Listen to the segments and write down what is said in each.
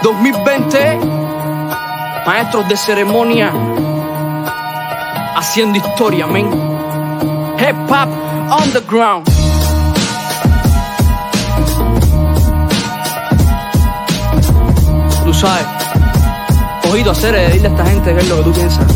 2020, maestros de ceremonia, haciendo historia, men. Hip Hop Underground. Tú sabes, cogido a hacer, dile a esta gente qué es lo que tú piensas.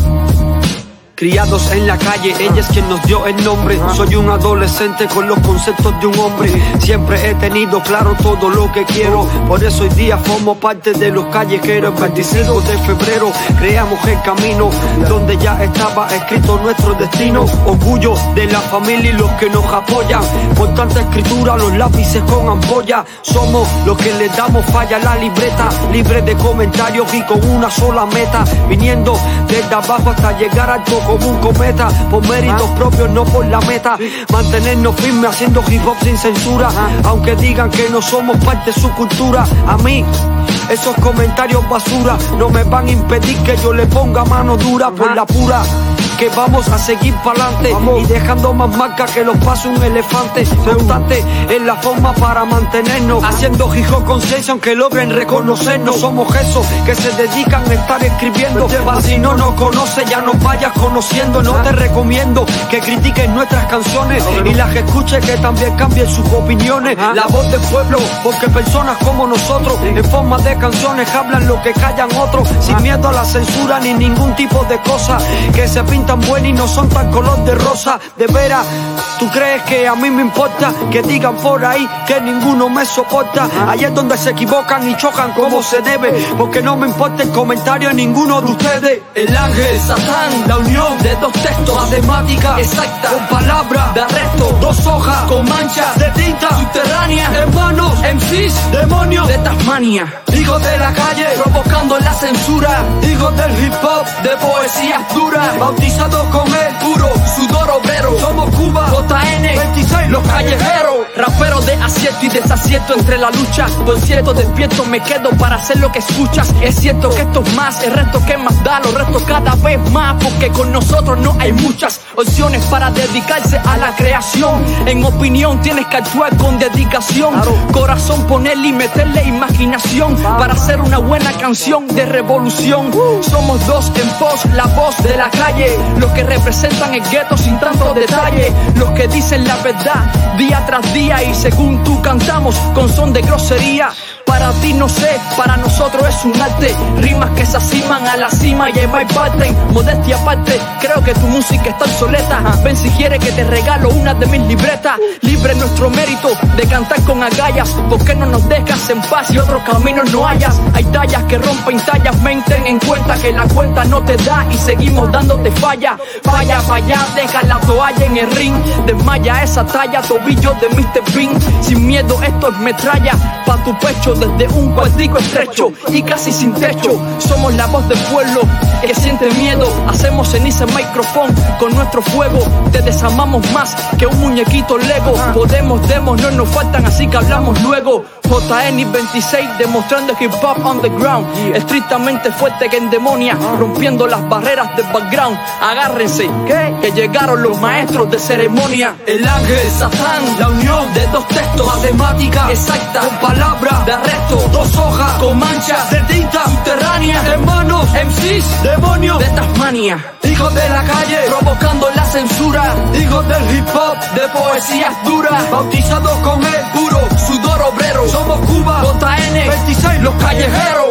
Criados en la calle, ella es quien nos dio el nombre. Soy un adolescente con los conceptos de un hombre. Siempre he tenido claro todo lo que quiero. Por eso hoy día formo parte de los callejeros. El 25 de febrero creamos el camino donde ya estaba escrito nuestro destino. Orgullo de la familia y los que nos apoyan. Con tanta escritura, los lápices con ampolla. Somos los que le damos falla a la libreta. Libre de comentarios y con una sola meta. Viniendo desde abajo hasta llegar alto como un cometa, por méritos propios, no por la meta. Mantenernos firmes haciendo hip hop sin censura, aunque digan que no somos parte de su cultura. A mí esos comentarios basura no me van a impedir que yo le ponga mano dura por la pura. Que vamos a seguir pa'lante y dejando más marcas que los pase un elefante. Constante es la forma para mantenernos haciendo hip hop conciencia aunque logren reconocernos. Somos esos que se dedican a estar escribiendo. Para si no nos conoce ya nos vayas conociendo. No te recomiendo que critiques nuestras canciones y las escuches, que también cambien sus opiniones. La voz del pueblo, porque personas como nosotros en forma de canciones hablan lo que callan otros, sin miedo a la censura ni ningún tipo de cosa que se pinta tan buenas y no son tan color de rosa. De veras, ¿tú crees que a mí me importa que digan por ahí que ninguno me soporta? Ahí es donde se equivocan y chocan como se debe, porque no me importa el comentario de ninguno de ustedes. El ángel, Satán, la unión de dos textos, matemática exacta, con palabras de arresto, dos hojas con manchas de tinta subterránea, hermanos, MCs, demonios de Tasmania, hijos de la calle, provocando la censura, hijos del hip hop, de poesías duras, bautizados con el puro sudor obrero. Somos Cuba, JN, 26, los callejeros, raperos de acierto y desacierto entre la lucha. Concierto despierto me quedo para hacer lo que escuchas. Es cierto que esto es más, el resto que más da, los restos cada vez más, porque con nosotros no hay muchas opciones para dedicarse a la creación. En opinión tienes que actuar con dedicación, corazón ponerle y meterle imaginación para hacer una buena canción de revolución. Somos dos en pos, la voz de la calle, los que representan el gueto sin tanto detalle, los que dicen la verdad día tras día y según tú cantamos con son de grosería. Para ti no sé, para nosotros es un arte, rimas que se aciman a la cima y ahí va y parten. Modestia aparte, creo que tu música está obsoleta. Ven si quieres que te regalo una de mis libretas. Libre nuestro mérito de cantar con agallas, ¿por qué no nos dejas en paz y otros caminos no hayas? Hay tallas que rompen tallas, men, ten en cuenta que la cuenta no te da y seguimos dándote falla. Falla, falla, deja la toalla en el ring, desmaya esa talla, tobillo de Mr. Bean. Sin miedo esto es metralla, pa' tu pecho desde un cuartico estrecho y casi sin techo. Somos la voz del pueblo que siente miedo, hacemos ceniza en micrófono con nuestro fuego. Te desamamos más que un muñequito Lego. Podemos, demos, no nos faltan, así que hablamos luego. JN 26 demostrando hip hop underground, estrictamente fuerte que endemonia, rompiendo las barreras del background. Agárrense, que llegaron los maestros de ceremonia. El ángel, Satán, la unión de dos textos, matemática exacta, con palabras de arresto, dos hojas con manchas de tinta subterránea, hermanos, MCs, demonios de Tasmania, hijos de la calle, provocando la censura, hijos del hip hop, de poesías duras, bautizados con el puro sudor obrero. Somos Cuba, JN, 26, los callejeros.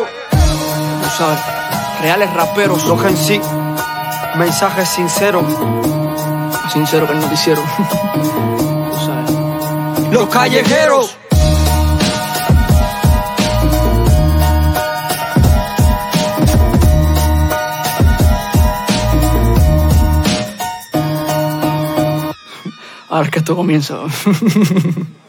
Tú sabes, reales raperos, los en sí, mensajes sinceros, sincero que el noticiero. Tú sabes, los callejeros. Ahora es que esto comienza.